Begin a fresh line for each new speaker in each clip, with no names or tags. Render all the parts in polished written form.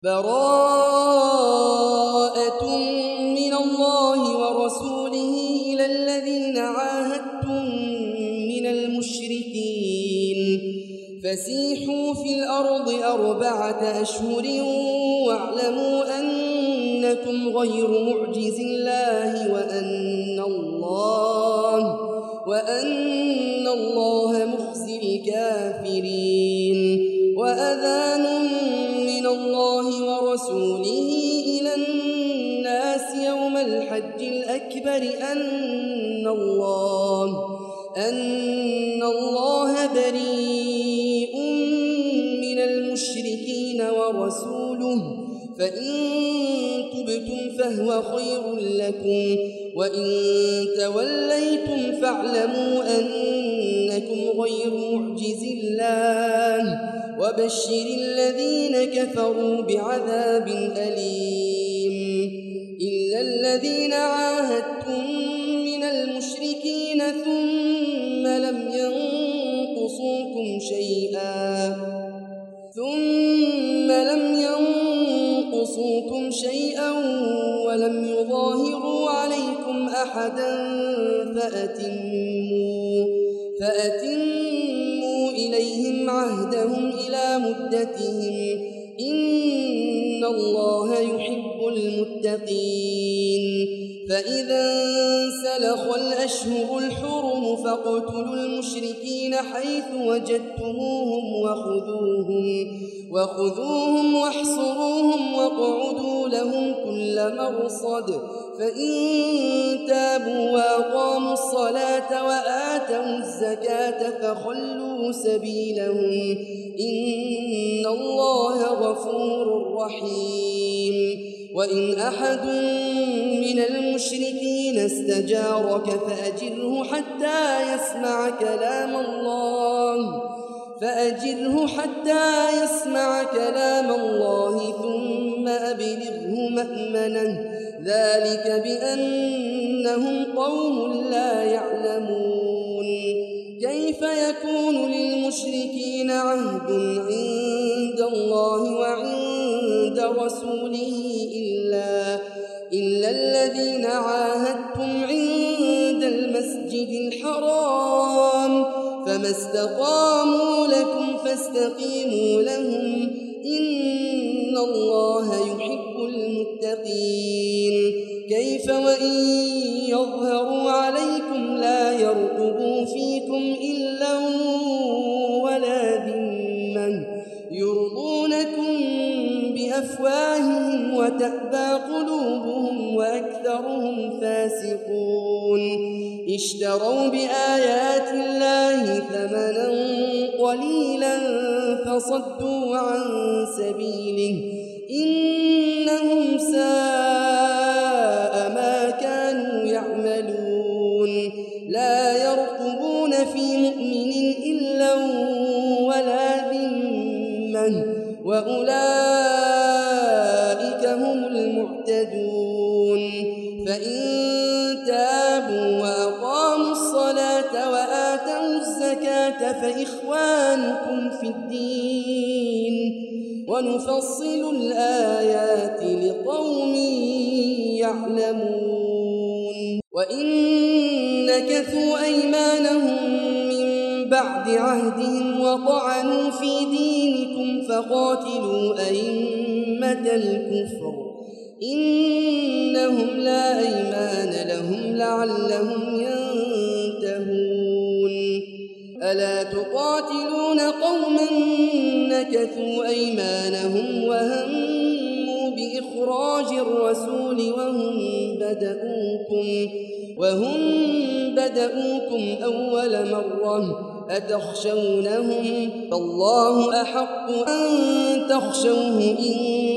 براءة من الله ورسوله إلى الذين عاهدتم من المشركين فسيحوا في الأرض 4 أشهر واعلموا أنكم غير معجز الله وأن الله مخزي الكافرين وأذان من الله ورسوله إلى الناس يوم الحج الأكبر أن الله بريء من المشركين ورسوله فإن تبتم فهو خير لكم وإن توليتم فاعلموا أنكم غير معجز الله وبشر الذين كفروا بعذاب أليم إلا الذين عاهدتم من المشركين ثم لم ينقصوكم شيئا ولم يظاهروا عليكم أحدا فأتموا إليهم عهدهم إلى مدتهم إن الله يحب المتقين فإذا انسلخ الأشهر الحرم فاقتلوا المشركين حيث وجدتموهم وخذوهم واحصروهم واقعدوا لهم كل مرصد فإن تابوا وأقاموا الصلاة وآتوا الزكاة فخلوا سبيلهم إن الله غفور رحيم وإن أحد من المشركين استجارك فأجره حتى يسمع كلام الله ثم أبلغه مأمنه ذلك بأنهم قوم لا يعلمون كيف يكون للمشركين عهد عند الله وعند رسوله إلا الذين عاهدتم عند المسجد الحرام فما استقاموا لكم فاستقيموا لهم إن الله يحب المتقين كيف وإن يظهروا عليكم لا يرقبوا فيكم إلا ولا ذمة يرضونكم بأفواههم وتأبى قلوبهم وأكثرهم فاسقون اشتروا بآيات الله ثمنا قليلا فصدوا عن سبيله إنهم ساء ما كانوا يعملون لا يرقبون في مؤمن إلا ولا ذمة وأولئك هم المعتدون فإن تابوا وأقاموا الصلاة وآتوا الزكاة فإخوانكم في الدين ونفصل الآيات لقوم يعلمون وإن نكثوا أيمانهم من بعد عهدهم وطعنوا في دينكم فقاتلوا أئمة الكفر إنهم لا أيمان لهم لعلهم ينتهون ألا تقاتلون قوما نكثوا أيمانهم وهموا بإخراج الرسول وهم بدؤوكم أول مرة أتخشونهم فالله أحق أن تخشوه إن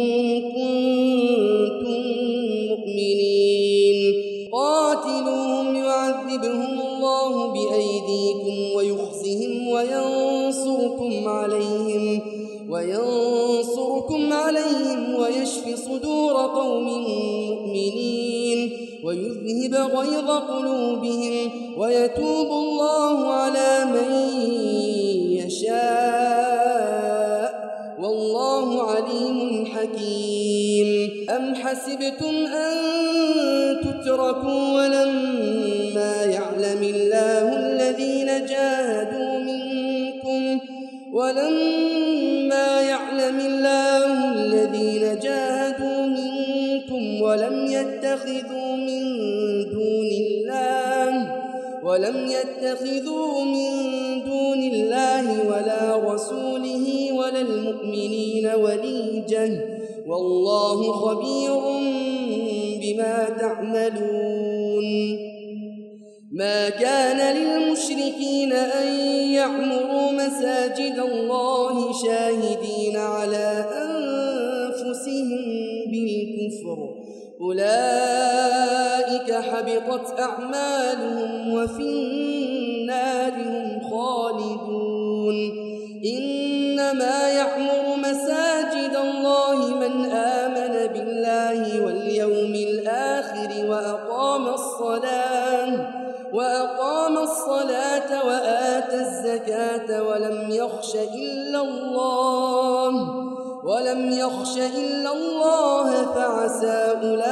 كنتم مؤمنين قاتلوهم يعذبهم الله بأيديكم ويخزهم وينصركم عليهم ويشف صدور قوم مؤمنين ويذهب غيظ قلوبهم ويتوب الله على من يشاء والله عليم حكيم حكيم أم حسبتم أن تتركوا ولما يعلم الله الذين جاهدوا منكم ولم يتخذوا من دون الله ولا رسوله ولا المؤمنين وليجة والله خبير بما تعملون ما كان للمشركين أن يعمروا مساجد الله شاهدين على أنفسهم بالكفر أولئك حبطت أعمالهم وفي النار هم خالدون إنما يعمر مساجد الله من آمن بالله واليوم الآخر وأقام الصلاة وآتى الزكاة ولم يخش إلا الله فعسى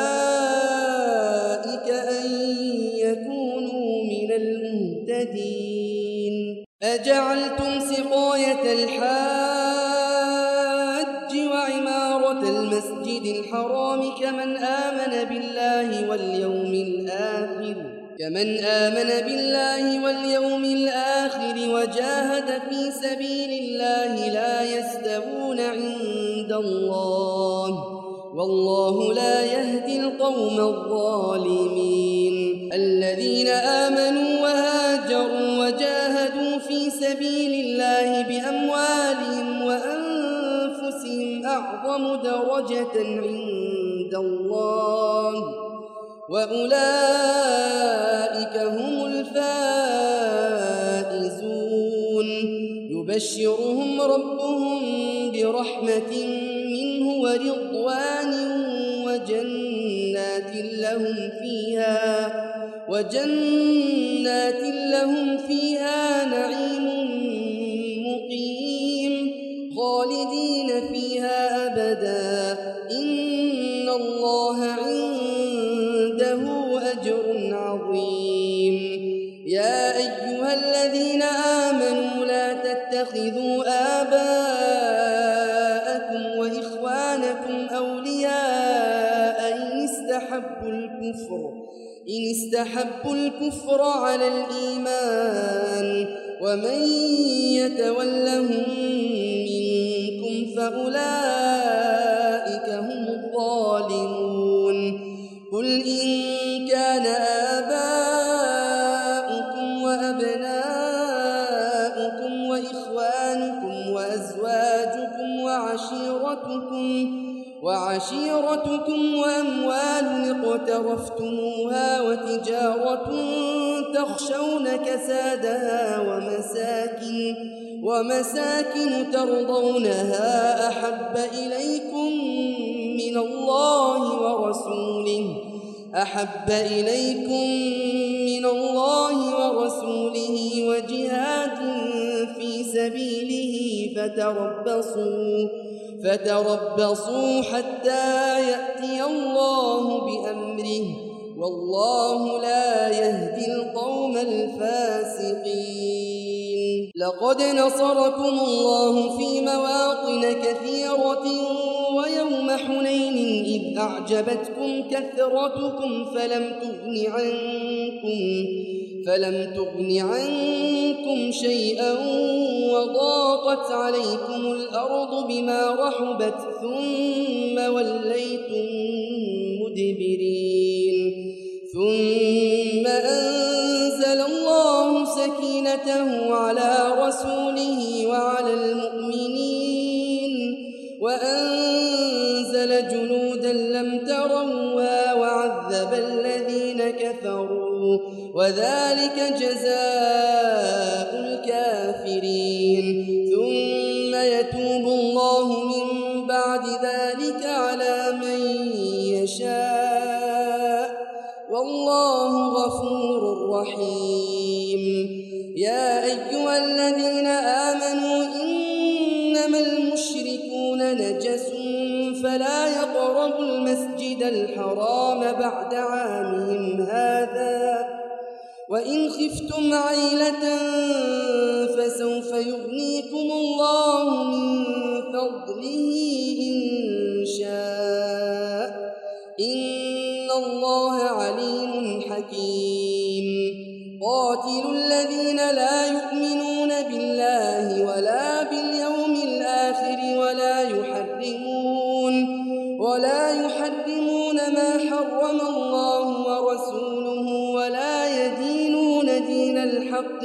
أولئك أن يكونوا من المهتدين أجعلتم سقاية الحاج وعمارة المسجد الحرام كمن آمن بالله واليوم الآخر وجاهد في سبيل الله لا يستوون عند الله والله لا يهدي القوم الظالمين الذين آمنوا وهاجروا وجاهدوا في سبيل الله بأموالهم وأنفسهم أعظم درجة عند الله وأولئك هم الفائزون يبشرهم ربهم برحمة منه ورضوان وجنات لهم فيها نعيم مقيم خالدين فيها أبدا إن الله عنده أجر عظيم يا أيها الذين آمنوا لا تتخذوا آباءكم وإخوانكم أولياء إن استحبوا الكفر على الإيمان ومن يتولهم منكم فأولئك هم الظالمون قل إن كان آباؤكم وأبناؤكم وإخوانكم وأزواجكم وعشيرتكم وأموال اقترفتموها وتجارة تخشون كسادها ومساكن ترضونها أحب إليكم من الله ورسوله وجهاد في سبيله فتربصوا حتى يأتي الله بأمره والله لا يهدي القوم الفاسقين لقد نصركم الله في مواطن كثيرة ويوم حنين إذ أعجبتكم كثرتكم فلم تغن عنكم شيئا وضاقت عليكم الأرض بما رحبت ثم وليتم مدبرين ثم أنزل الله سكينته على رسوله وعلى المؤمنين وأنزل جنودا لم تروها وعذب الذين كفروا وذلك جزاء الكافرين ثم يتوب الله من بعد ذلك على من يشاء والله غفور رحيم يا أيها الذين آمنوا إنما المشركون نجس فلا يقربوا المسجد الحرام بعد عامهم هذا وإن خفتم عيلة فسوف يغنيكم الله من فضله إن شاء إن الله عليم حكيم قاتلوا الذين لا يؤمنون بالله ولا باليوم الآخر ولا يحرمون ما حرم الله ورسوله ولا يدينون دين الحق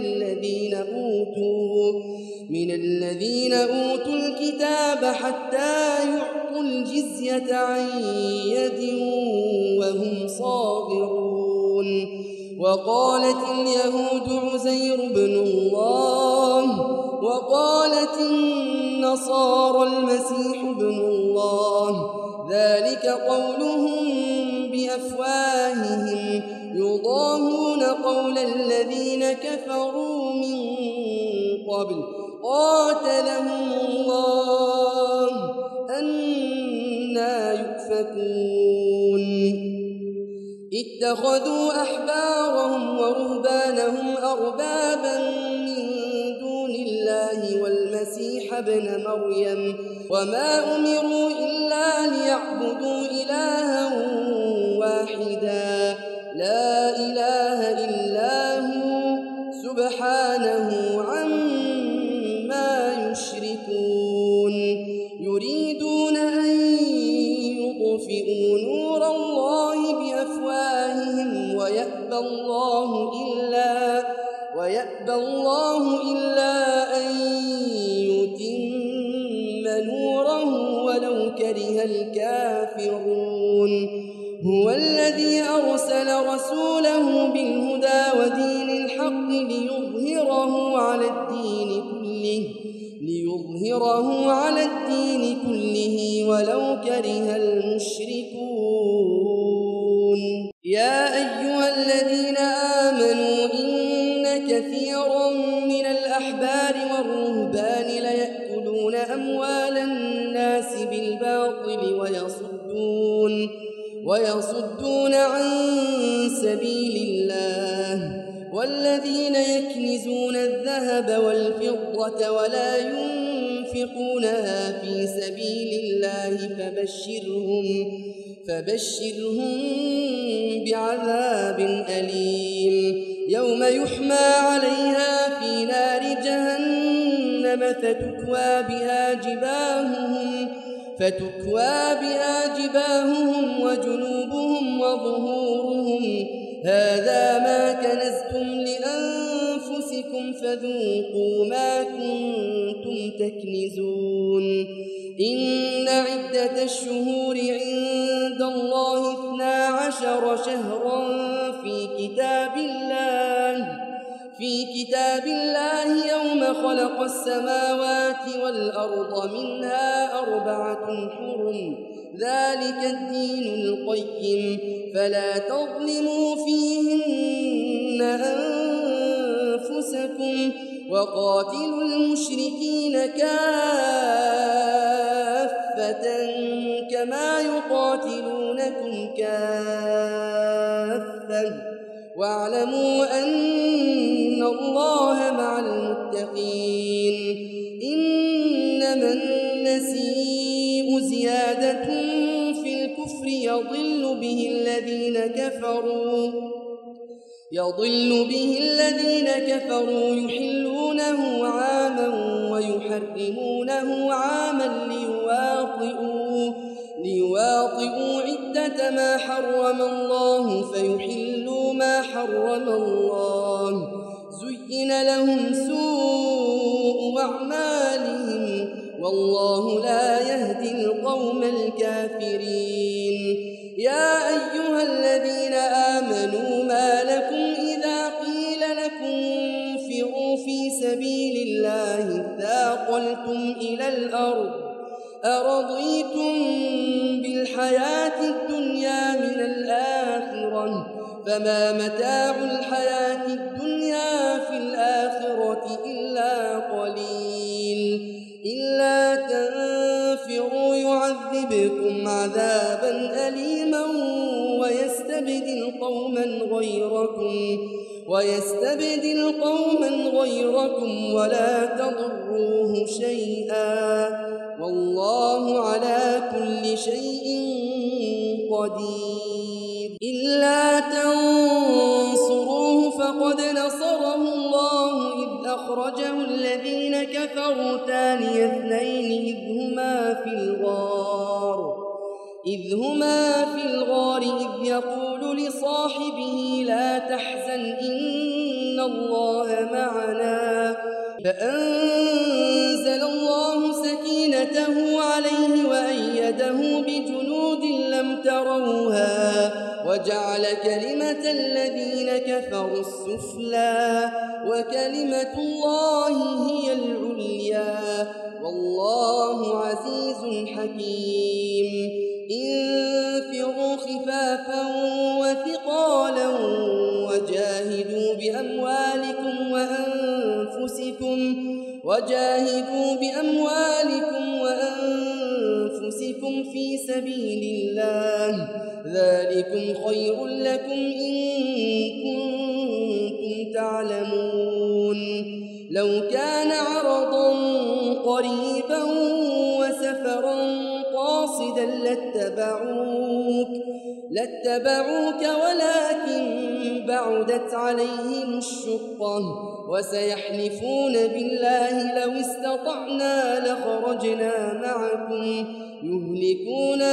من الذين أوتوا الكتاب حتى يعطوا الجزية عن يد وهم صاغرون وقالت اليهود عزير بن الله وقالت النصارى المسيح ابن الله ذلك قولهم بأفواههم يضاهون قول الذين كفروا من قبل قاتلهم الله أنى يؤفكون اتخذوا أحبارهم ورهبانهم أربابا من دون الله والمسيح ابن مريم وما أمروا إلا ليعبدوا إلها واحدا لا إله إلا هو سبحانه عما يشركون يريدون أن يطفئوا نور الله بأفواههم ويأبى الله إلا أن يتم نوره ولو كره الكافرون هو الذي أرسل رسوله بالهدى ودين الحق ليظهره على الدين كله ولو كره المشركون يا أيها الذين آمنوا إن كثيرا من الأحبار والرهبان ليأكلون أموال الناس بالباطل ويصدون عن سبيل الله والذين يكنزون الذهب والفضة ولا ينفقونها في سبيل الله فبشرهم بعذاب أليم يوم يحمى عليها في نار جهنم فتكوى بها جباههم وجنوبهم وظهورهم هذا ما كنزتم لأنفسكم فذوقوا ما كنتم تكنزون إن عدة الشهور عند الله 12 شهرا في كتاب الله يوم خلق السماوات والأرض منها 4 حرم ذلك الدين القيم فلا تظلموا فيهن أنفسكم وقاتلوا المشركين كافة كما يقاتلونكم كافة واعلموا أن الله مع المتقين إنما النسيء زيادة في الكفر يضل به الذين كفروا يحلونه عاما ويحرمونه عاما ليواطئوا عدة ما حرم الله فيحلوا ما حرم الله زين لهم سوء أعمالهم والله لا يهدي القوم الكافرين يا أيها الذين آمنوا ما لكم إذا قيل لكم انفروا في سبيل الله اثاقلتم إلى الأرض أرضيتم بالحياة الدنيا من الآخرة فما متاع الحياة الدنيا في الآخرة إلا قليل إلا تنفروا يعذبكم يعذبكم عذابا أليما ويستبدل قوما غيركم ولا تضروه شيئا والله على كل شيء قدير. إلا تنصروه فقد نصره الله إذ أخرجه الذين كفروا ثاني اثنين إذ هما في الغار إذ يقول لصاحبه لا تحزن إن الله معنا فأنزل الله سكينته عليه وأيده بجنود لم تروها وجعل كلمة الذين كفروا السفلى وكلمة الله هي العليا والله عزيز حكيم. انفروا خفافا وثقالا وجاهدوا بأموالكم وأنفسكم في سبيل الله ذلكم خير لكم إن كنتم تعلمون. لو كان عرضا قريبا وسفرا قاصدا لاتبعوك ولكن بعدت عليهم الشقة وسيحلفون بالله لو استطعنا لخرجنا معكم يهلكون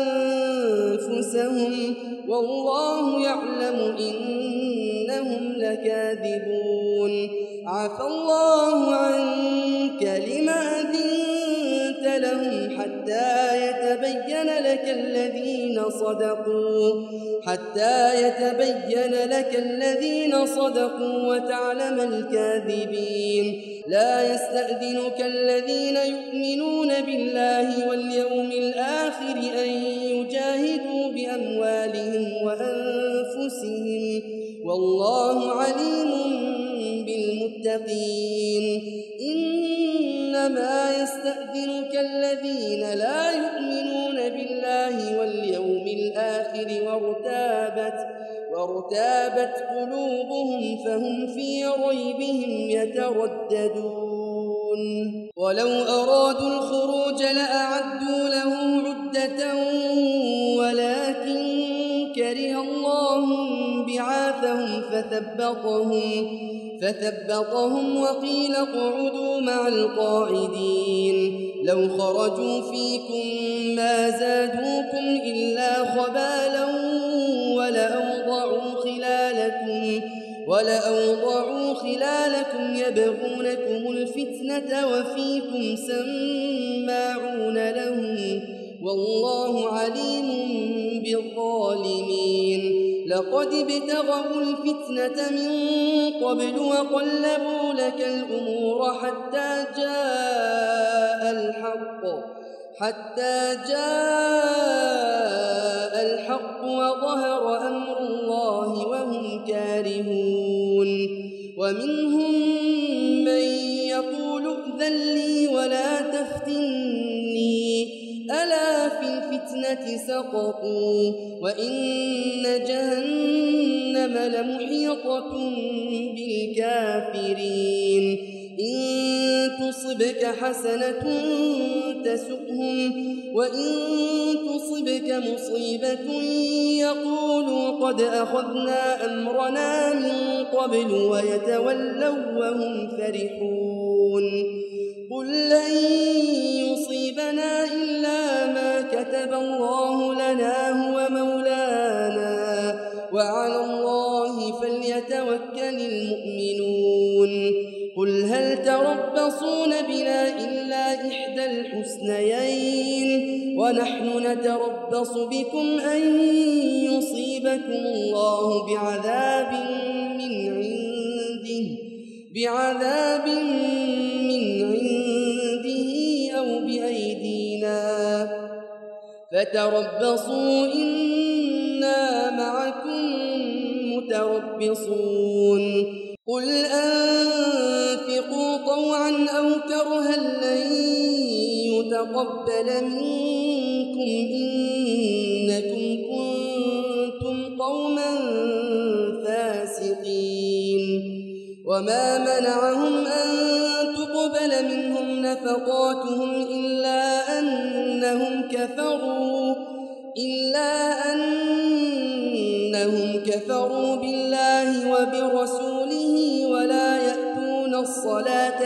أنفسهم والله يعلم إنهم لكاذبون. عفى الله عنك لم أذنت لهم حتى يتبين لك الذين صدقوا وتعلم الكاذبين. لا يستأذنك الذين يؤمنون بالله واليوم الآخر أن يجاهدوا بأموالهم وأنفسهم والله عليم بالمتقين. إنما يستأذنك الذين لا يؤمنون بالله واليوم الآخر وارتابت قلوبهم فهم في ريبهم يترددون. ولو أرادوا الخروج لأعدوا له عدة ولكن كره الله بعاثهم فثبطهم وقيل اقعدوا مع القاعدين. لو خرجوا فيكم ما زادوكم إلا خبالا ولأوضعوا خلالكم يبغونكم الفتنة وفيكم سماعون لهم والله عليم بالظالمين. لقد ابتغوا الفتنة من قبل وقلبوا لك الأمور حتى جاء الحق وظهر أمر الله وهم كارهون. ومنهم من يقول ائذن لي ولا تفتني ألا في الفتنة سقطوا وإن جهنم لمحيطة بالكافرين. إن تصبك حسنة تسؤهم وإن تصبك مصيبة يقولوا قد أخذنا أمرنا من قبل ويتولوا وهم فرحون. قل لن يصيبنا إلا ما كتب الله لنا هو مولانا وعلى الله فليتوكل المؤمنون. قل هل تربصون بنا إلا إحدى الحسنيين ونحن نتربص بكم أن يصيبكم الله بعذاب من عنده أو بأيدينا فتربصوا إنا معكم متربصون. قل أنفقوا طوعا أو كرها لن يتقبل منكم منكم إنكم كنتم قوما فاسقين وما منعهم أن تقبل منهم نفقاتهم إلا أنهم كفروا بالله وبرسوله ولا يأتون الصلاة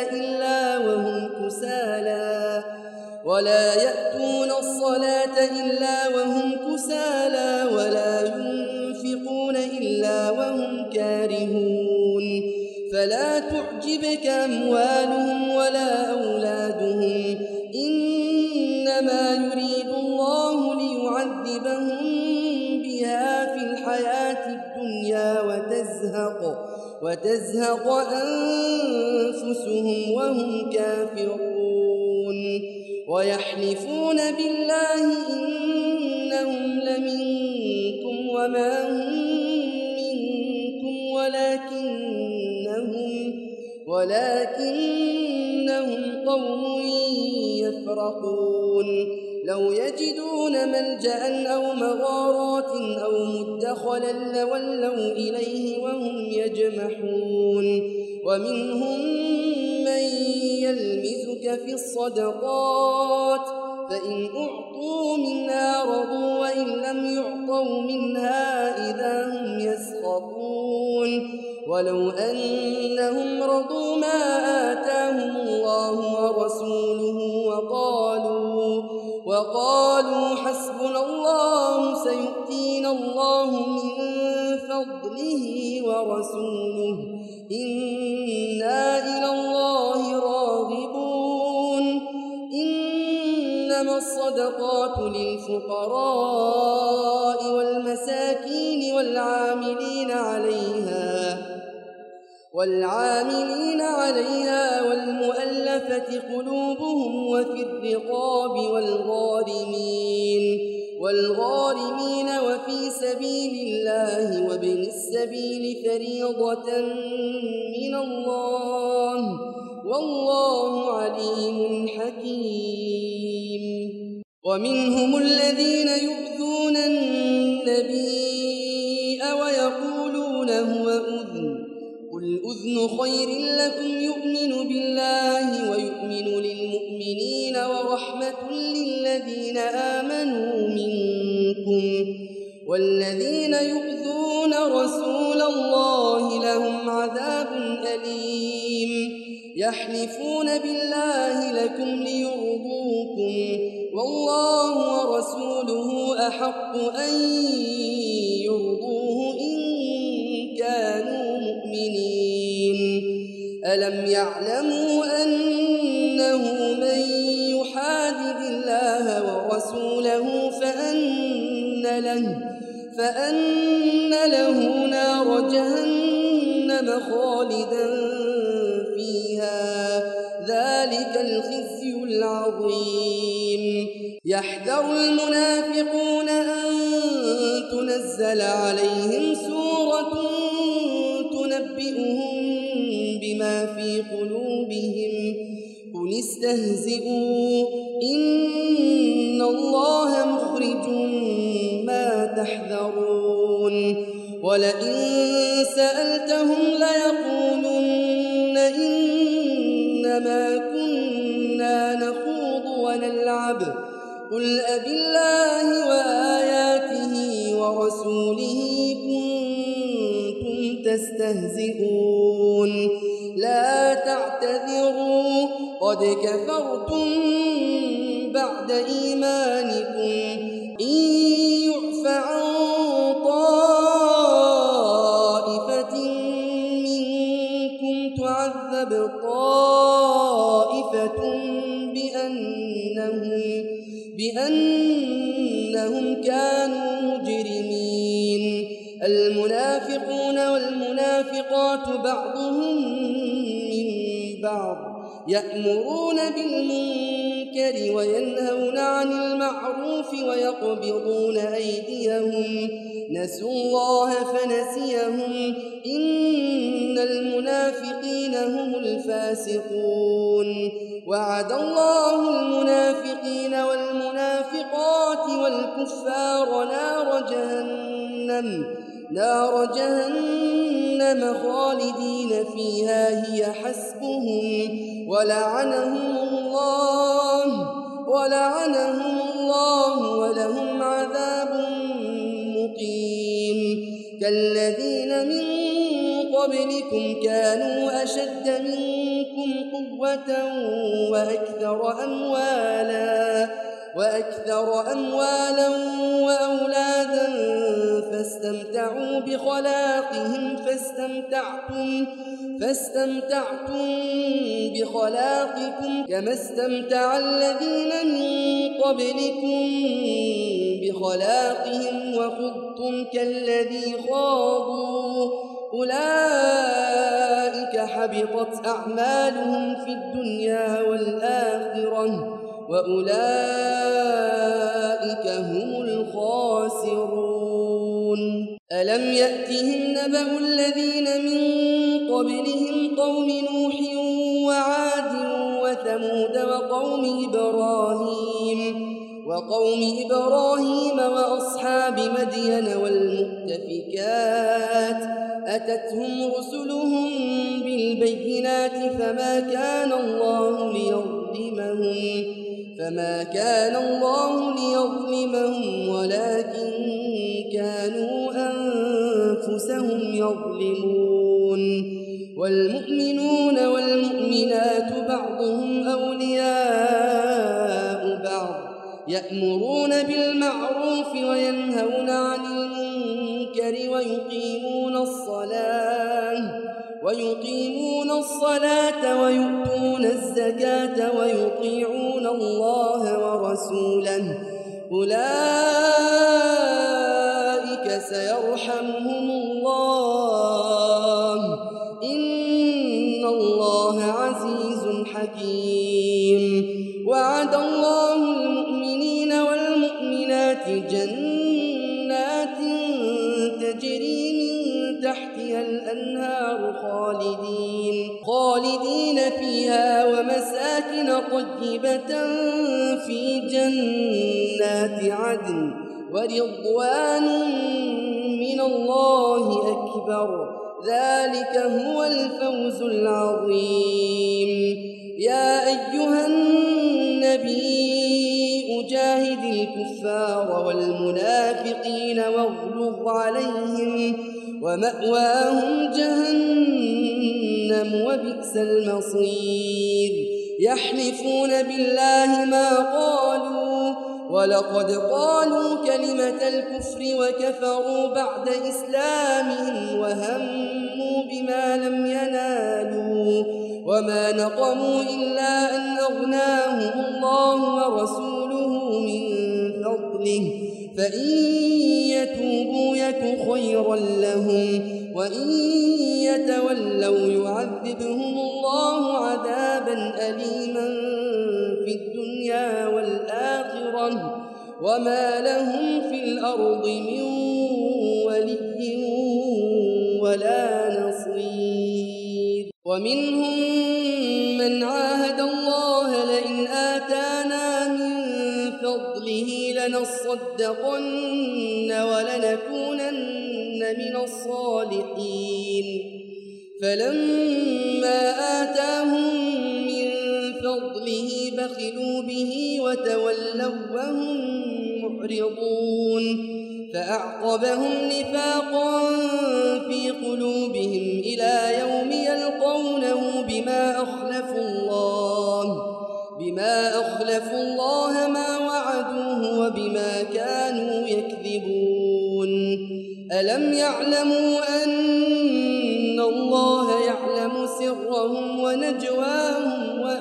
إلا وهم كسالى ولا ينفقون إلا وهم كارهون فلا تعجبك أموالهم ولا أولادهم إنما يريد الله ليعذبهم بها في الحياة الدنيا وتزهق أنفسهم وهم كافرون ويحلفون بالله إنهم لمنكم وما هم منكم ولكنهم قوم يفرقون لو يجدون ملجأ أو مغارات أو مدخلا لولوا إليه وهم يجمحون ومنهم من يلمزك في الصدقات فإن أعطوا منها رضوا وإن لم يعطوا منها إذا هم يسخطون ولو أنهم رضوا ما آتاهم الله ورسوله وقالوا حسبنا الله سيؤتينا الله من فضله ورسوله إنا إلى الله راغبون إنما الصدقات للفقراء والمساكين والعاملين عليها والمؤلفة قلوبهم وفي الرقاب والغارمين وفي سبيل الله وابن السبيل فريضة من الله والله عليم حكيم ومنهم الذين يؤذون النبي ويقولون هو أذن قل أذن خير لكم يؤمن بالله ويؤمن للمؤمنين ورحمة للذين آمنوا منكم والذين يؤذون رسول الله لهم عذاب أليم يحلفون بالله لكم ليرضوكم والله ورسوله أحق أن يرضوه إن كانوا مؤمنين ألم يعلموا أنه من يحادد الله ورسوله فأن له نار جهنم خالدا فيها ذلك الخزي العظيم يحذر المنافقون أن تنزل عليهم سورة تنبئهم بما في قلوبهم قل استهزئوا إن الله مخرج ما تحذرون ولئن سألتهم ليقولن إنما كنا نخوض ونلعب قل أبالله وآياته ورسوله كنتم تستهزئون لا تعتذروا قد كفرتم بعد إيمانكم إن يعف عن طائفة منكم تعذب طائفة بأنهم كانوا مجرمين المنافقون والمنافقات بعضهم من بعض يأمرون بالمنكر وينهون عن المعروف ويقبضون أيديهم نسوا الله فنسيهم إن المنافقين هم الفاسقون وعد الله المنافقين والمنافقات الصدقات والكفار نار جهنم خالدين فيها هي حسبهم ولعنهم الله ولهم عذاب مقيم كالذين من قبلكم كانوا أشد منكم قوة وأكثر أموالا وأولادا فاستمتعوا بخلاقكم كما استمتع الذين من قبلكم بخلاقهم وخضتم كالذي خاضوا أولئك حبطت أعمالهم في الدنيا والآخرة وأولئك هم الخاسرون ألم يأتهم نبأ الذين من قبلهم قوم نوح وعاد وثمود وقوم إبراهيم وأصحاب مدين والمؤتفكات أتتهم رسلهم بالبينات فما كان الله ليظلمهم ولكن كانوا أنفسهم يظلمون والمؤمنون والمؤمنات بعضهم أولياء بعض يأمرون بالمعروف وينهون عن المنكر ويقيمون الصلاة ويؤتون الزكاة ويطيعون الله ورسوله أولئك سيرحمهم الله إن الله عزيز حكيم وعد الله المؤمنين والمؤمنات جنات تجري من تحتها الأنهار خالدين فيها ومساكن طيبة في جنات عدن ورضوان من الله أكبر ذلك هو الفوز العظيم يا أيها النبي جاهد الكفار والمنافقين واغلظ عليهم ومأواهم جهنم وبئس المصير يحلفون بالله ما قالوا ولقد قالوا كلمة الكفر وكفروا بعد إسلامهم وهموا بما لم ينالوا وما نقموا إلا أن أغناهم الله ورسوله من فضله فإن يتوبوا يك خيرا لهم وإن يتولوا يعذبهم الله عذابا أليما في الدنيا والآخرة وما لهم في الأرض من ولي ولا نصير ومنهم من عاهد الله لئن آتانا من فضله لنصدقن ولنكونن من الصالحين فلما آتاهم من فضله بخلوا به وتولوا وهم معرضون فأعقبهم نفاقا في قلوبهم إلى يوم يلقونه بما أخلفوا الله ما وعدوه وبما كانوا يكذبون ألم يعلموا أن الله يعلم سرهم ونجواهم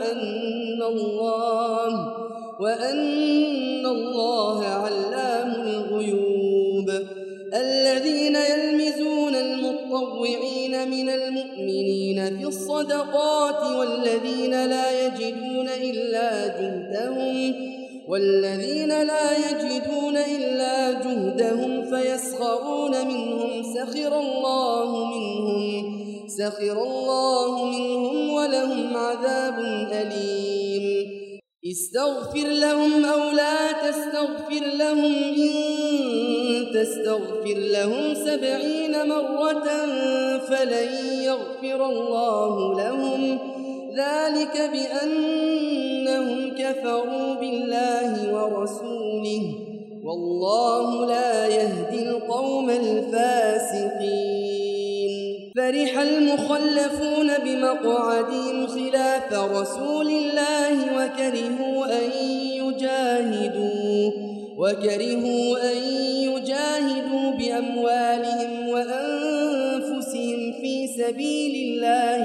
وأن الله علام الغيوب الذين يلمزون المطوعين من المؤمنين في الصدقات والذين لا يجدون إلا جهدهم فيسخرون منهم سخر الله منهم ولهم عذاب أليم استغفر لهم أو لا تستغفر لهم إن تستغفر لهم 70 مرة فلن يغفر الله لهم ذلك بأنهم كفروا بالله ورسوله والله لا يهدي القوم الفاسقين. فرح المخلفون بمقعدهم خلاف رسول الله وكرهوا أن يجاهدوا بأموالهم وأنفسهم في سبيل الله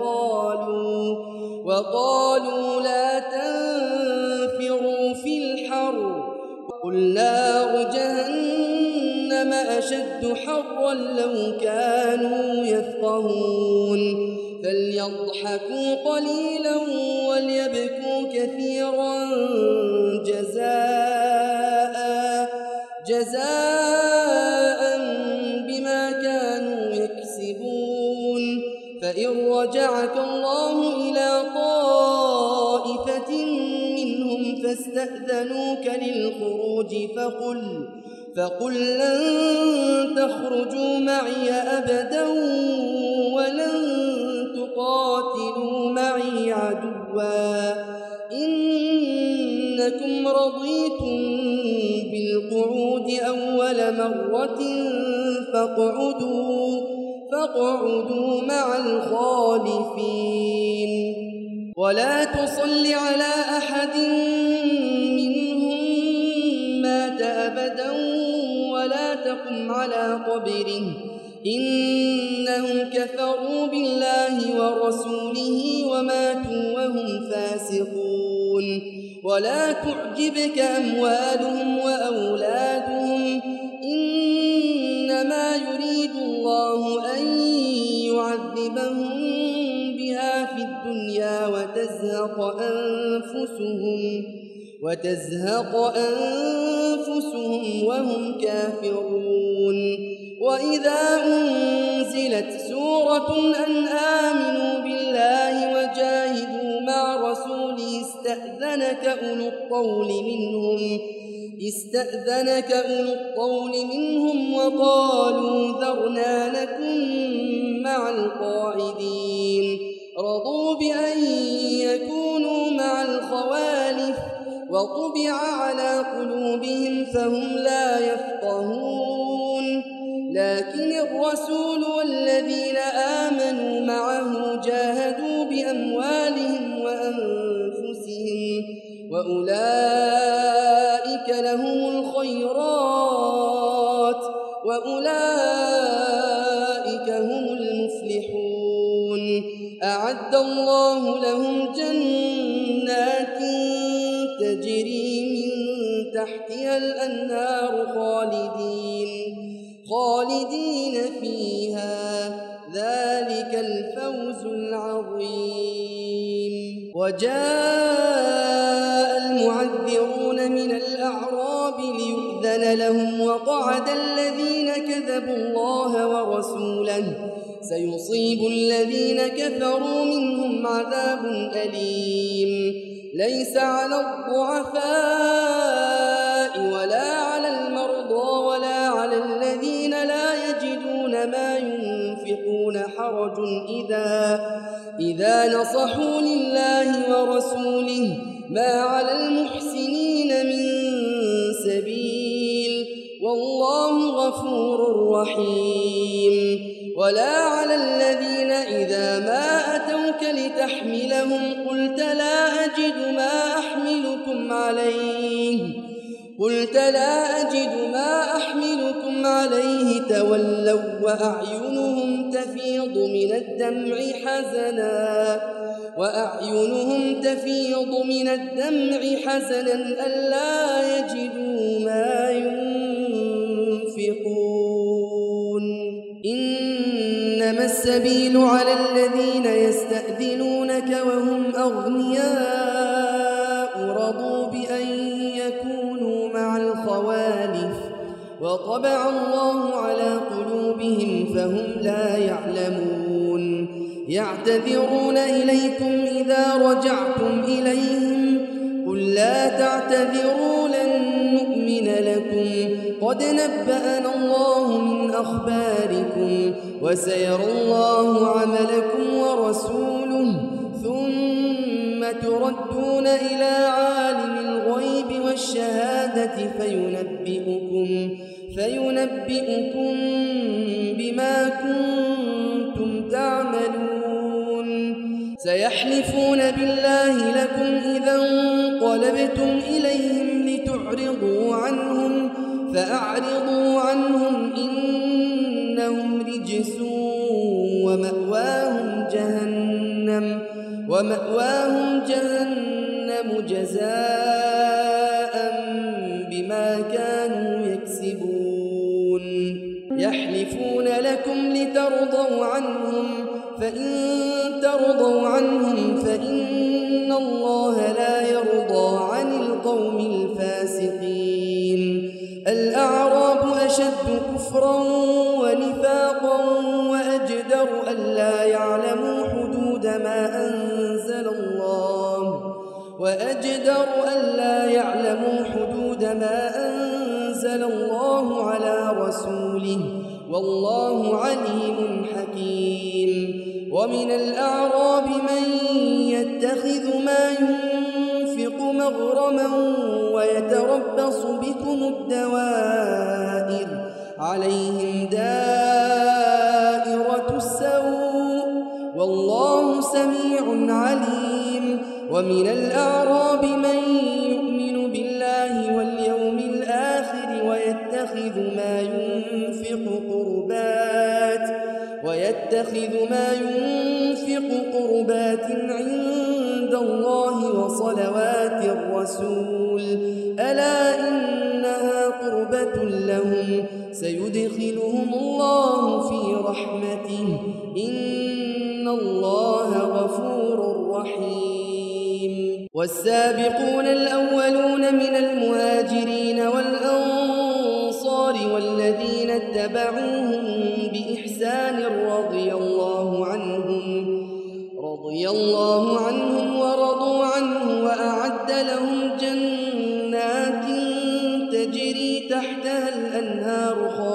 وقالوا لا تنفروا في الحر قل نار جهنم أشد حرا لو كانوا يفقهون. فليضحكوا قليلا وليبكوا كثيرا جزاء بما كانوا يكسبون. فإن رجعك الله إلى طائفة منهم فاستأذنوك للخروج فقل لن تخرجوا معي أبدا ولن تقاتلوا معي عدوا إنكم رضيتم بالقعود أول مرة فاقعدوا مع الخالفين. ولا تصل على أحد منهم مات أبدا ولا تقم على قبره إنهم كفروا بالله ورسوله وماتوا وهم فاسقون. ولا تعجبك أموالهم وأولادهم إنما يريد الله أن يعذبهم بها في الدنيا وتزهق أنفسهم وهم كافرون. وإذا أنزلت سورة أن آمنوا بالله وجاهدوا مع رسوله استأذنك أولو الطول منهم وقالوا ذرنا نكن مع القاعدين. رضوا بأن يكونوا مع الخوالف وطبع على قلوبهم فهم لا يفقهون. لكن الرسول والذين آمنوا معه جاهدوا بأموالهم وأنفسهم وأولئك لهم الخيرات وأولئك هم المفلحون. أعد الله لهم جنات تجري من تحتها الأنهار خالدين فيها ذلك الفوز العظيم. وجاء المعذرون من الأعراب ليؤذن لهم وقعد الذين كذبوا الله ورسوله سيصيب الذين كفروا منهم عذاب أليم. ليس على الضعفاء ولا على المرضى ولا على الذين لا يجدون ما ينفقون حرج إذا نصحوا لله ورسوله ما على المحسنين من سبيل والله غفور رحيم. ولا على الذين إذا ما أتوك لتحملهم قلت لا أجد ما أحملكم عليه تولوا وأعينهم تفيض من الدمع حزنا ألا يجدوا ما ينفقون. إنما السبيل على الذين يستأذنونك وهم أغنياء رضوا بأن يكونوا مع الخوالف وطبع الله على قلوبهم فهم لا يعلمون. يعتذرون إليكم إذا رجعتم إليهم قل قل لا تعتذروا لن نؤمن لكم قد نبأنا الله من أخباركم وسيرى الله عملكم ورسوله ثم تردون إلى عالم الغيب والشهادة فينبئكم بما كنتم تعملون سيحلفون بالله لكم إذا انقلبتم إليهم لتعرضوا عنهم فأعرضوا عنهم إنهم رجس ومأواهم جهنم جزاء بما كانوا يكسبون يحلفون لكم لترضوا عنهم فإن ترضوا عنهم فإن الله لا يرضى عن القوم الفاسقين الأعراب أشد كفرا ونفاقا وأجدر ألا يعلموا حدود ما أنزل الله على رسوله والله عليم حكيم ومن الأعراب من يتخذ ما ينفق مغرما ويتربص بكم الدوائر عليهم دائرة السوء والله سميع عليم ومن الأعراب من يؤمن بالله واليوم الآخر ويتخذ ما ينفق قربات عند الله وصلوات الرسول ألا إنها قربة لهم سيدخلهم الله في رحمته إن الله غفور رحيم والسابقون الأولون من المهاجرين والأنصار والذين اتبعوهم بإحسان رضي الله عنهم ورضوا عنه وأعد لهم جنات تجري تحتها الأنهار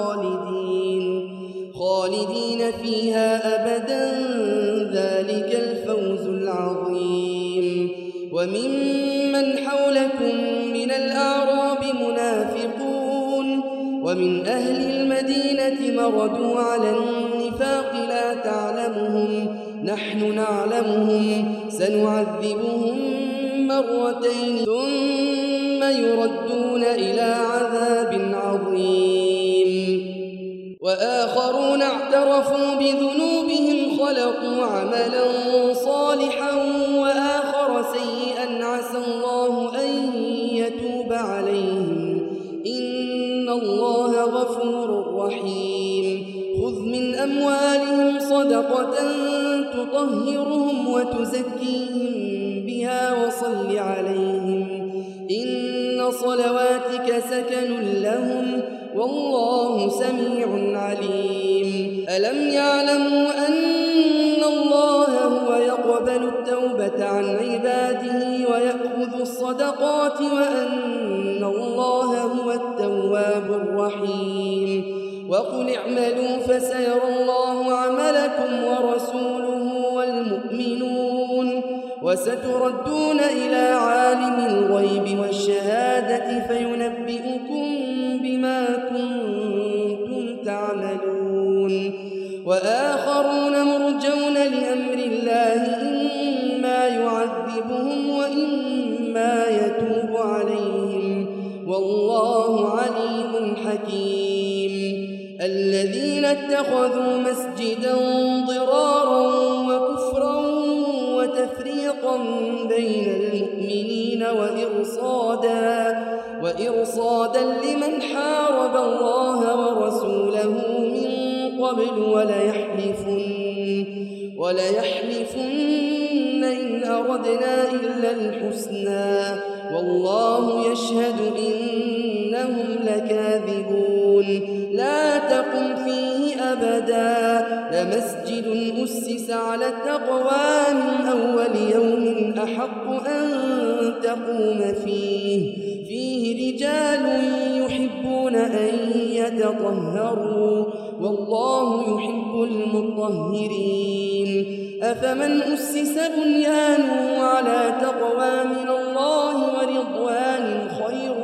خالدين فيها أبدا ذلك الفوز العظيم وممن حولكم من الأعراب منافقون ومن أهل المدينة مردوا على النفاق لا تعلمهم نحن نعلمهم سنعذبهم مرتين ثم يردون إلى عذاب عظيم وآخرون اعترفوا بذنوبهم خلقوا عملا صالحا وآخر سيئا عسى الله أن يتوب عليهم إن الله غفور رحيم خذ من أموالهم صدقة تطهرهم وتزكيهم بها وصل عليهم إن صلواتك سكن لهم والله سميع عليم ألم يعلموا أن الله هو يقبل التوبة عن عباده ويأخذ الصدقات وأن الله هو التواب الرحيم وقل اعملوا فسيرى الله عملكم ورسوله والمؤمنون وستردون إلى عالم الغيب والشهادة فينبئكم بما كنتم تعملون وآخرون مرجون لأمر الله إما يعذبهم وإما يتوب عليهم والله عليم حكيم الذين اتخذوا مسجدا ضرارا وكفرا وتفريقا بين المؤمنين وإرصادا لمن حارب الله ورسوله من قبل وليحلفن إن أردنا إلا الحسنى والله يشهد إنهم لكاذبون لا تقم فيه أبدا لمسجد أسس على التقوى من أول يوم أحق أن تقوم فيه رجال يحبون أن يتطهروا والله يحب المطهرين أفمن أسس بنيانه على تقوى من الله ورضوان خير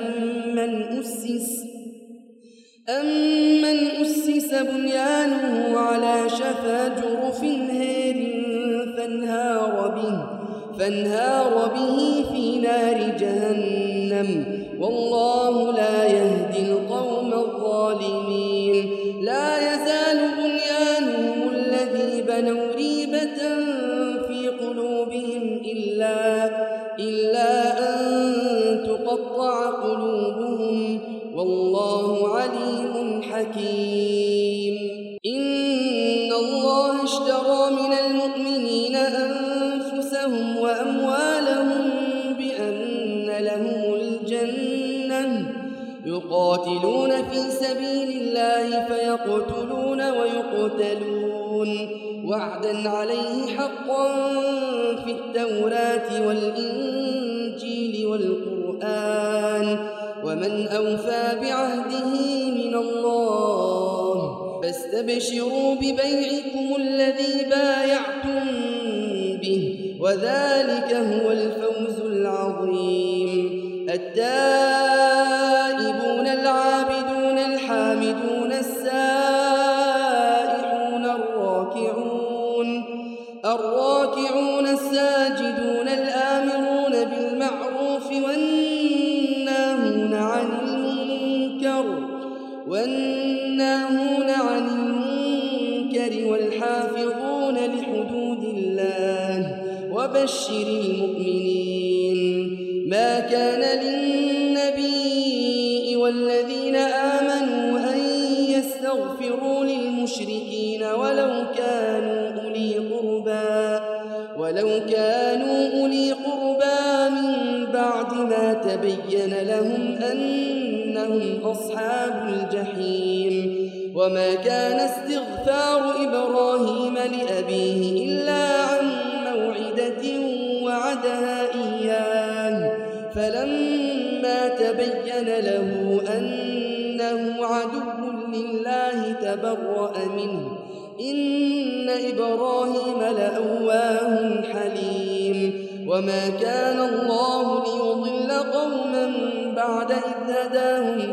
أمن أسس بنيانه على شفا جرف هار فانهار به في نار جهنم والله لا يهدي القوم الظالمين لا يزال بنيانهم الذي بنوا ريبة في قلوبهم إلا أن تقطع قلوبهم والله عليم حكيم إن الله اشترى من المؤمنين أنفسهم وأموالهم بأن لهم الجنة يقاتلون في سبيل الله فيقتلون ويقتلون وعدا عليه حقا في التوراة والإنجيل والقرآن ومن أوفى بعهده من الله فاستبشروا ببيعكم الذي بايعتم به وذلك هو الفوز العظيم التائبون العابدون الحامدون السائحون الراكعون الساجدون الآمرون بالمعروف والناهون عن المنكر والحافظون لحدود الله وبشر المؤمنين ما كان للنبي والذين آمنوا أن يستغفروا للمشركين ولو كانوا أولي قربى من بعد ما تبين لهم أنهم أصحاب الجحيم وما كان استغفار إبراهيم لأبيه إلا عن موعدة وعدها إياه فلما تبين له أنه عدو لله تبرأ منه إن إبراهيم لأواه حليم وما كان الله ليضل قوما بعد إذ هداهم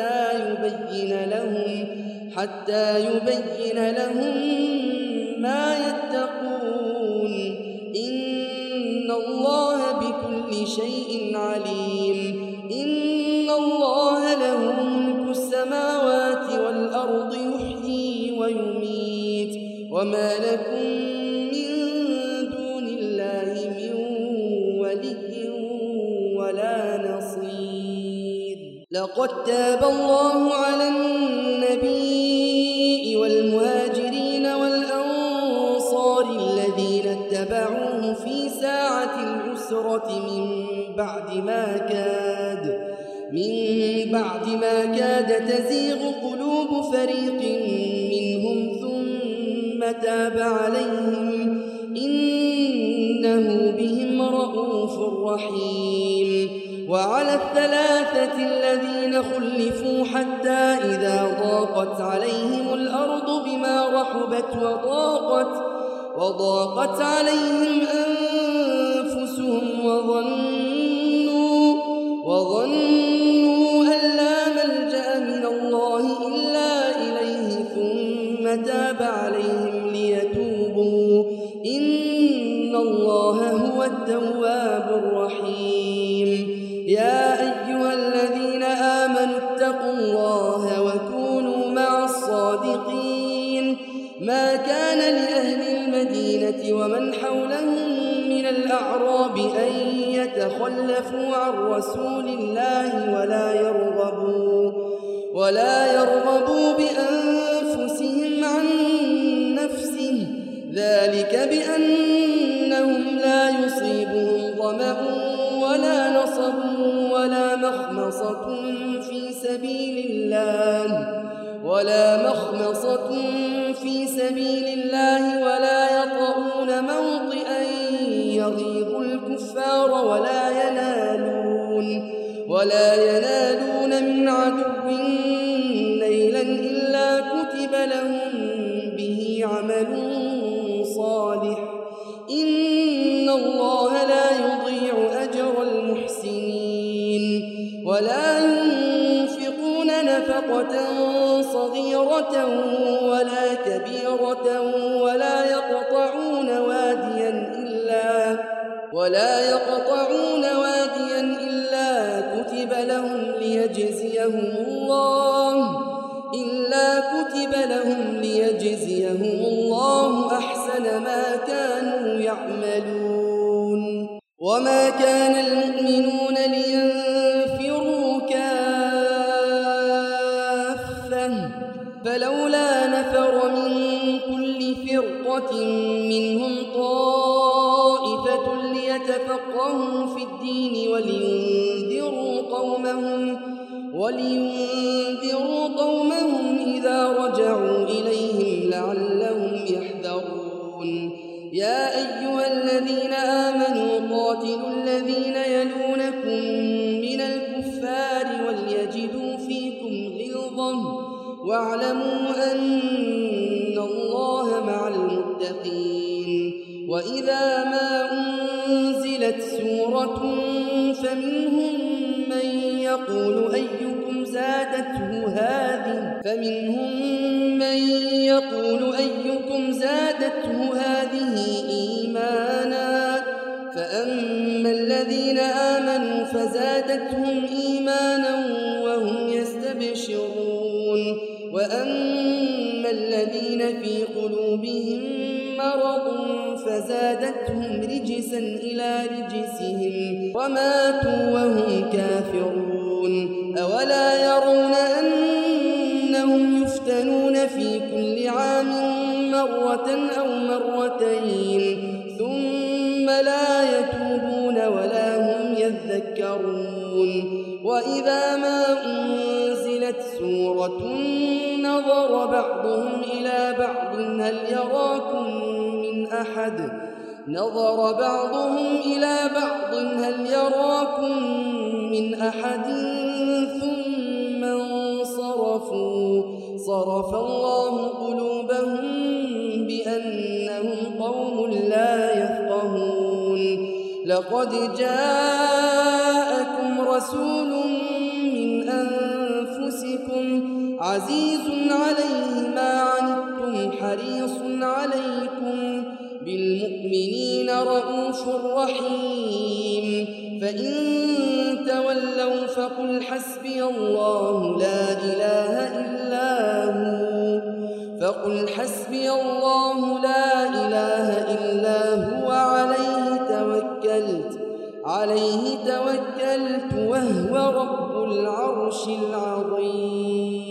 حتى يبين لهم ما يتقون إن الله بكل شيء عليم إن الله له ملك السماوات والأرض يحيي ويميت وما لكم من دون الله من ولي ولا نصير لقد تاب الله على النبي والمهاجرين والأنصار الذين اتبعوه في ساعة العسرة من بعد ما كاد تزيغ قلوب فريق منهم ثم تاب عليهم إنه بهم رءوف رحيم وعلى الثلاثة الذين خلفوا حتى إذا ضاقت عليهم الأرض بما رحبت وضاقت عليهم أنفسهم وظنوا أن لا ملجأ من الله إلا إليه ثم تاب عليهم ليتوبوا إن الله هو التواب الرحيم يا أيها الذين آمنوا اتقوا الله وكونوا مع الصادقين ما كان لأهل المدينة ومن حولهم من الأعراب أن يتخلفوا عن رسول الله ولا يرغبوا بأنفسهم عن نفسه ذلك بأنهم لا يصيبهم ظمأ ولا نصب ولا مخمصة في سبيل الله ولا مخمصة في سبيل الله ولا يطؤون موطئا يغيظ الكفار ولا ينالون من عدو نيلا إلا كتب لهم به عمل صالح إن الله لا يضيع أجر المحسنين ولا ينفقون نفقة صغيرة ولا كبيرة ولا يقطعون واديا إلا كتب لهم ليجزيهم الله أحسن ما كانوا يعملون وما كان المؤمنون لينفروا كافة فلولا نفر من كل فرقة منهم طائفة ليتفقهوا في الدين ولينذروا قومهم إذا رجعوا إليهم لعلهم يحذرون يا أيها الذين آمنوا قاتلوا الذين يلونكم من الكفار وليجدوا فيكم غلظة واعلموا أن الله مع المتقين وإذا ما أنزلت سورة فمنهم من يقول أيكم زادته هذه إيمانا فأما الذين آمنوا فزادتهم إيمانا وهم يستبشرون وأما الذين في قلوبهم مرض فزادتهم رجسا إلى رجسهم وماتوا وهم كافرون أولا يرون أنهم يفتنون في كل عام مرة أو مرتين ثم لا يتوبون ولا هم يذكرون وإذا ما أنزلت سورة نظر بعضهم إلى بعض هل يراكم من أحد ثم انصرفوا صرف الله قلوبهم بأنهم قوم لا يفقهون لقد جاءكم رسول من أنفسكم عزيز عليه ما عنتم حريص عليكم بالمؤمنين رءوف رحيم فإن تولوا فقل حسبي الله لا إله إلا هو عليه توكلت وهو رب العرش العظيم.